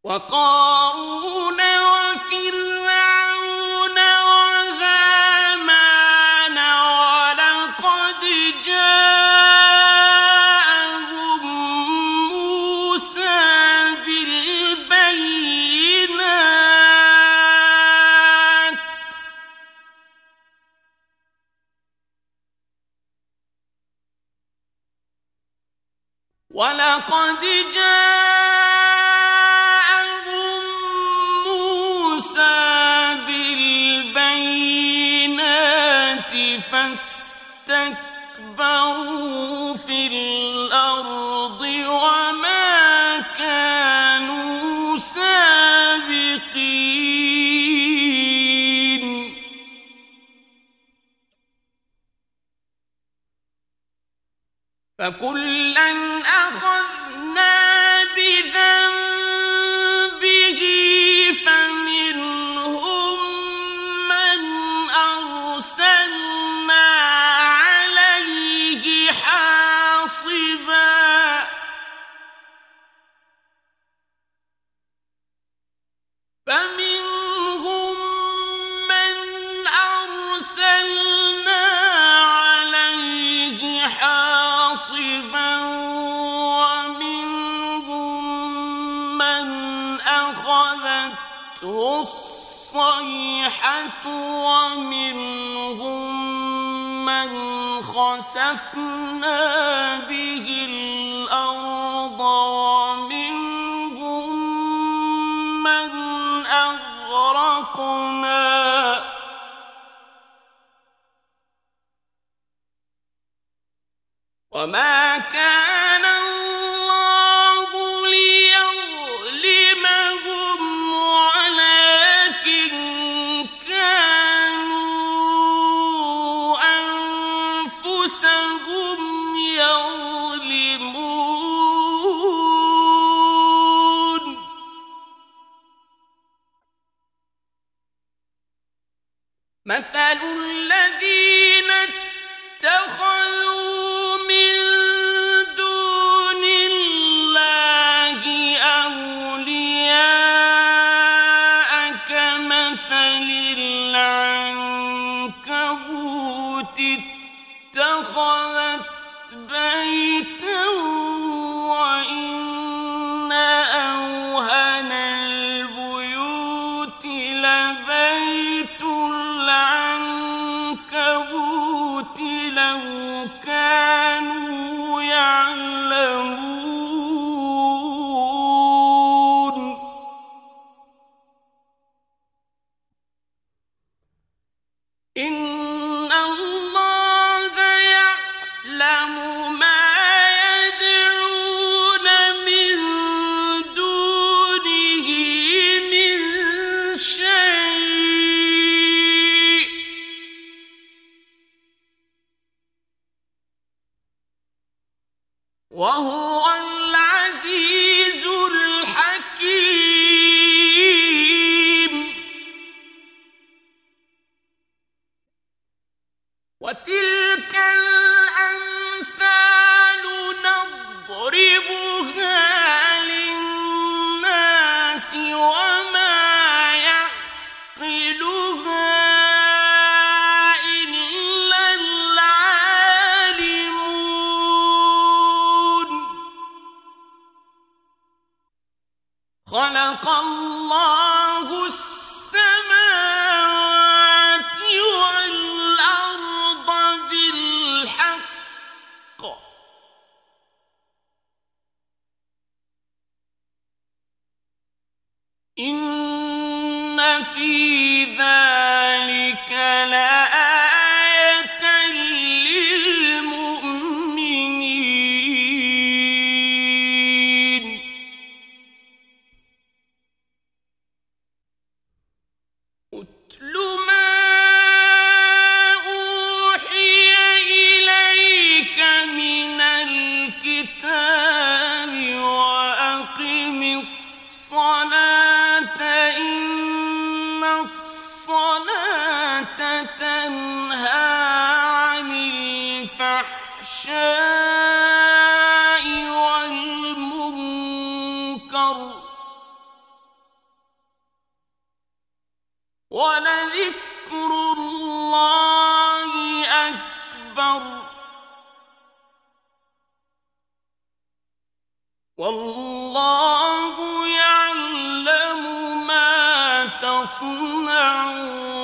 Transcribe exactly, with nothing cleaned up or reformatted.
وقارون وفرعون وهامان ولقد جاءهم موسى بالبينات ولقد جاءهم موسى بالبينات فاستكبروا في الأرض وما كانوا سابقين فكلا أخذنا بذنبه فمنهم من أرسلنا عليه حاصبا فمنهم من أرسلنا عليه حاصبا ومنهم من أخذته الصيحة ومنهم من خسفنا به الأرض ومنهم من أغرقنا وما كان الله ليظلمهم ولكن كانوا أنفسهم يظلمون مثل الذين اتخذوا من دون الله أولياء كمثل العنكبوت اتخذت بيتا وإن أوهن البيوت لبيت العنكبوت لو كانوا يعلمون إن الله يعلم ما يدعون من دونه من شيء وهو العزيز الحكيم وتلك الأمثال نضربها للناس وما يعقلها إلا العالمون خلق الله السماوات والأرض بالحق إن في ذلك لآية للمؤمنين اتل ما أوحي إليك من الكتاب وأقم الصلاة إن الصلاة تنهى عن الفحشاء والمنكر وَلَذِكْرُ اللَّهِ أَكْبَرُ وَاللَّهُ يَعْلَمُ مَا تَصْنَعُونَ